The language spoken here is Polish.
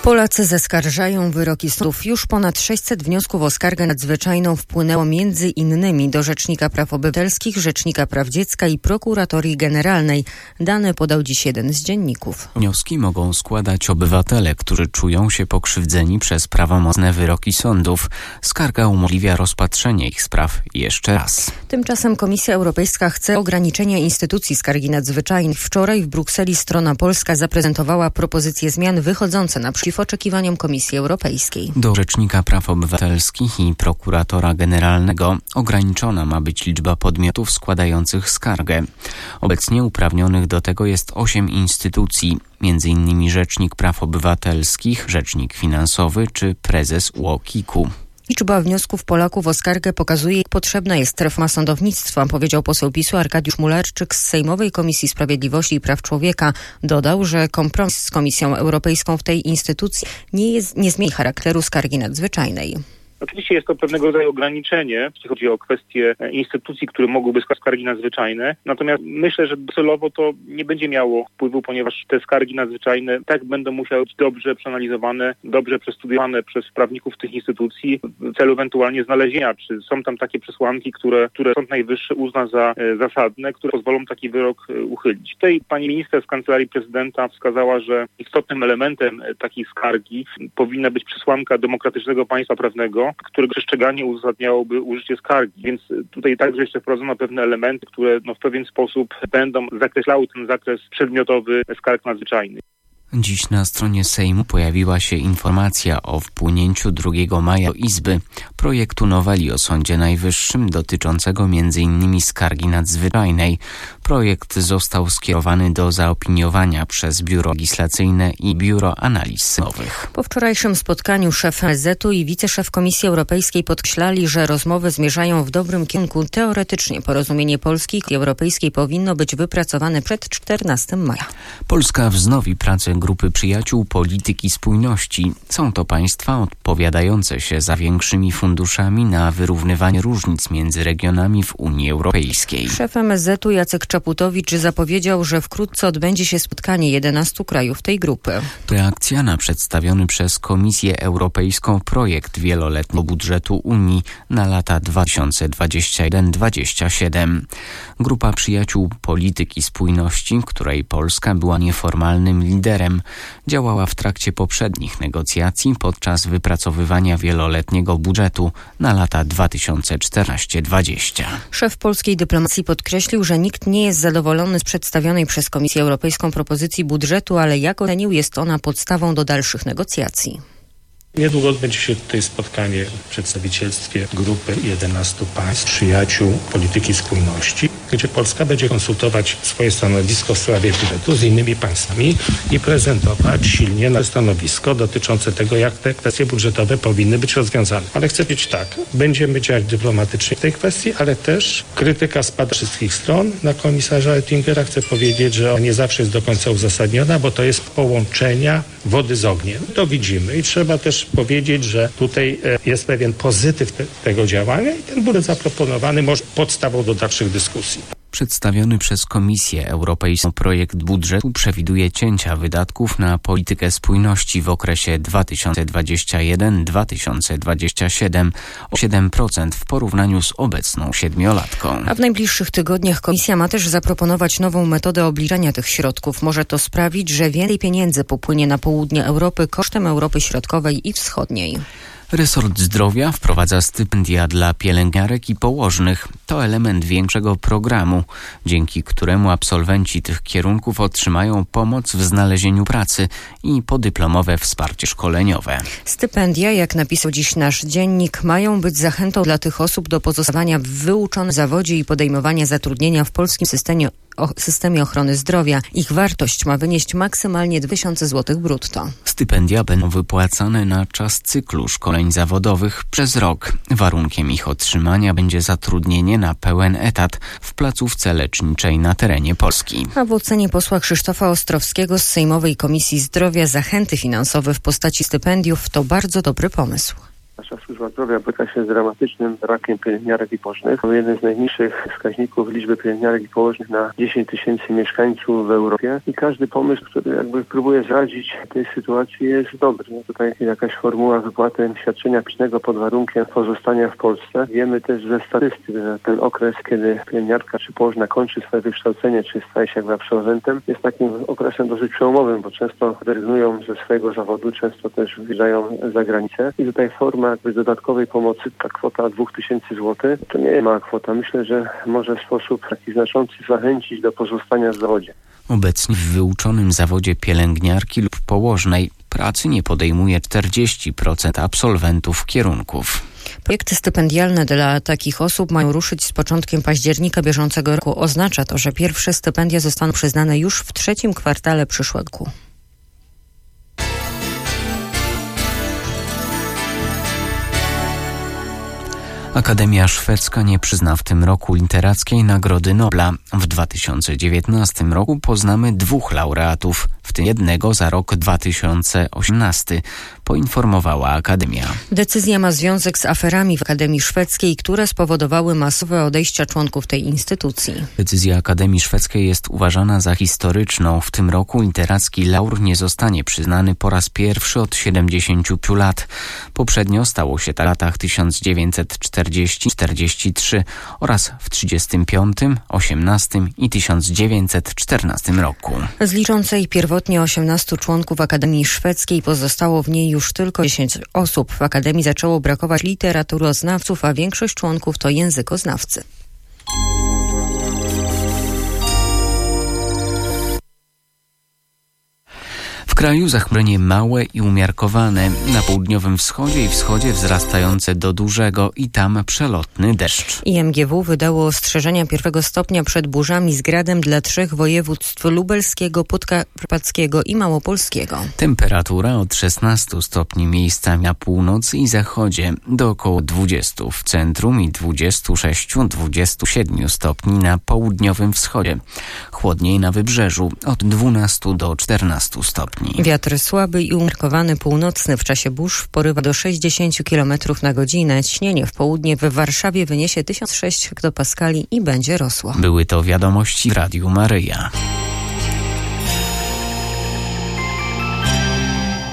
Polacy zaskarżają wyroki sądów. Już ponad 600 wniosków o skargę nadzwyczajną wpłynęło między innymi do Rzecznika Praw Obywatelskich, Rzecznika Praw Dziecka i Prokuratorii Generalnej. Dane podał dziś jeden z dzienników. Wnioski mogą składać obywatele, którzy czują się pokrzywdzeni przez prawomocne wyroki sądów. Skarga umożliwia rozpatrzenie ich spraw jeszcze raz. Tymczasem Komisja Europejska chce ograniczenia instytucji skargi nadzwyczajnej. Wczoraj w Brukseli strona polska zaprezentowała propozycje zmian wychodzące naprzeciw oczekiwaniom Komisji Europejskiej. Do Rzecznika Praw Obywatelskich i Prokuratora Generalnego ograniczona ma być liczba podmiotów składających skargę. Obecnie uprawnionych do tego jest 8 instytucji, m.in. Rzecznik Praw Obywatelskich, Rzecznik Finansowy czy prezes UOKiK-u. Liczba wniosków Polaków o skargę pokazuje, jak potrzebna jest reforma sądownictwa, powiedział poseł PiS-u Arkadiusz Mularczyk z Sejmowej Komisji Sprawiedliwości i Praw Człowieka. Dodał, że kompromis z Komisją Europejską w tej instytucji nie zmieni charakteru skargi nadzwyczajnej. Oczywiście jest to pewnego rodzaju ograniczenie, jeśli chodzi o kwestie instytucji, które mogłyby składać skargi nadzwyczajne. Natomiast myślę, że docelowo to nie będzie miało wpływu, ponieważ te skargi nadzwyczajne tak będą musiały być dobrze przeanalizowane, dobrze przestudiowane przez prawników tych instytucji w celu ewentualnie znalezienia, czy są tam takie przesłanki, które Sąd Najwyższy uzna za zasadne, które pozwolą taki wyrok uchylić. Tutaj pani minister z Kancelarii Prezydenta wskazała, że istotnym elementem takiej skargi powinna być przesłanka demokratycznego państwa prawnego, którego przestrzeganie uzasadniałoby użycie skargi. Więc tutaj także jeszcze wprowadzono pewne elementy, które w pewien sposób będą zakreślały ten zakres przedmiotowy skarg nadzwyczajnych. Dziś na stronie Sejmu pojawiła się informacja o wpłynięciu 2 maja do Izby projektu noweli o Sądzie Najwyższym dotyczącego m.in. skargi nadzwyczajnej. Projekt został skierowany do zaopiniowania przez Biuro Legislacyjne i Biuro Analiz Sejmowych. Po wczorajszym spotkaniu szef MSZ-u i wiceszef Komisji Europejskiej podkreślali, że rozmowy zmierzają w dobrym kierunku. Teoretycznie porozumienie Polski i Europejskiej powinno być wypracowane przed 14 maja. Polska wznowi pracę Grupy Przyjaciół Polityki Spójności. Są to państwa odpowiadające się za większymi funduszami na wyrównywanie różnic między regionami w Unii Europejskiej. Szef MSZ-u Jacek Czaputowicz zapowiedział, że wkrótce odbędzie się spotkanie 11 krajów tej grupy. To reakcja na przedstawiony przez Komisję Europejską projekt wieloletniego budżetu Unii na lata 2021-2027. Grupa Przyjaciół Polityki Spójności, której Polska była nieformalnym liderem, działała w trakcie poprzednich negocjacji podczas wypracowywania wieloletniego budżetu na lata 2014-2020. Szef polskiej dyplomacji podkreślił, że nikt nie jest zadowolony z przedstawionej przez Komisję Europejską propozycji budżetu, ale jak ocenił, jest ona podstawą do dalszych negocjacji. Niedługo odbędzie się tutaj spotkanie w przedstawicielstwie grupy 11 państw przyjaciół polityki spójności, gdzie Polska będzie konsultować swoje stanowisko w sprawie budżetu z innymi państwami i prezentować silnie nasze stanowisko dotyczące tego, jak te kwestie budżetowe powinny być rozwiązane. Ale chcę powiedzieć tak, będziemy działać dyplomatycznie w tej kwestii, ale też krytyka spada z wszystkich stron na komisarza Oettingera. Chcę powiedzieć, że nie zawsze jest do końca uzasadniona, bo to jest połączenia wody z ogniem. To widzimy i trzeba też powiedzieć, że tutaj jest pewien pozytyw tego działania i ten budżet zaproponowany może podstawą do dalszych dyskusji. Przedstawiony przez Komisję Europejską projekt budżetu przewiduje cięcia wydatków na politykę spójności w okresie 2021-2027 o 7% w porównaniu z obecną 7-latką. A w najbliższych tygodniach Komisja ma też zaproponować nową metodę obliczania tych środków. Może to sprawić, że więcej pieniędzy popłynie na południe Europy kosztem Europy Środkowej i Wschodniej. Resort Zdrowia wprowadza stypendia dla pielęgniarek i położnych. To element większego programu, dzięki któremu absolwenci tych kierunków otrzymają pomoc w znalezieniu pracy i podyplomowe wsparcie szkoleniowe. Stypendia, jak napisał dziś nasz dziennik, mają być zachętą dla tych osób do pozostawania w wyuczonym zawodzie i podejmowania zatrudnienia w polskim systemie ochrony zdrowia. Ich wartość ma wynieść maksymalnie 2000 zł brutto. Stypendia będą wypłacane na czas cyklu szkoleń zawodowych przez rok. Warunkiem ich otrzymania będzie zatrudnienie na pełen etat w placówce leczniczej na terenie Polski. A w ocenie posła Krzysztofa Ostrowskiego z Sejmowej Komisji Zdrowia zachęty finansowe w postaci stypendiów to bardzo dobry pomysł. Nasza służba zdrowia boryka się z dramatycznym brakiem pielęgniarek i położnych. To jeden z najniższych wskaźników liczby pielęgniarek i położnych na 10 tysięcy mieszkańców w Europie i każdy pomysł, który jakby próbuje zaradzić tej sytuacji, jest dobry. No tutaj jakaś formuła wypłaty świadczenia pieniężnego pod warunkiem pozostania w Polsce. Wiemy też ze statystyk, że ten okres, kiedy pielęgniarka czy położna kończy swoje wykształcenie, czy staje się jakby absolwentem, jest takim okresem dosyć przełomowym, bo często rezygnują ze swojego zawodu, często też wyjeżdżają za granicę i tutaj forma jakby dodatkowej pomocy, ta kwota 2000 zł, to nie jest mała kwota. Myślę, że może w sposób taki znaczący zachęcić do pozostania w zawodzie. Obecnie w wyuczonym zawodzie pielęgniarki lub położnej pracy nie podejmuje 40% absolwentów kierunków. Projekty stypendialne dla takich osób mają ruszyć z początkiem października bieżącego roku. Oznacza to, że pierwsze stypendia zostaną przyznane już w trzecim kwartale przyszłego roku. Akademia Szwedzka nie przyzna w tym roku Literackiej Nagrody Nobla. W 2019 roku poznamy 2 laureatów, w tym jednego za rok 2018, poinformowała Akademia. Decyzja ma związek z aferami w Akademii Szwedzkiej, które spowodowały masowe odejścia członków tej instytucji. Decyzja Akademii Szwedzkiej jest uważana za historyczną. W tym roku literacki laur nie zostanie przyznany po raz pierwszy od 75 lat. Poprzednio stało się to w latach 1940-43 oraz w 35, 18 i 1914 roku. Z liczącej pierwotnie 18 członków Akademii Szwedzkiej pozostało w niej już tylko 10 osób. W Akademii zaczęło brakować literaturoznawców, a większość członków to językoznawcy. W kraju zachmurzenie małe i umiarkowane. Na południowym wschodzie i wschodzie wzrastające do dużego i tam przelotny deszcz. IMGW wydało ostrzeżenia 1 stopnia przed burzami z gradem dla 3 województw lubelskiego, podkarpackiego i małopolskiego. Temperatura od 16 stopni miejscami na północy i zachodzie do około 20 w centrum i 26-27 stopni na południowym wschodzie. Chłodniej na wybrzeżu od 12 do 14 stopni. Wiatr słaby i umiarkowany północny w czasie burz porywa do 60 km na godzinę. Ciśnienie w południe w Warszawie wyniesie 1006 hektopaskali i będzie rosło. Były to wiadomości w Radiu Maryja.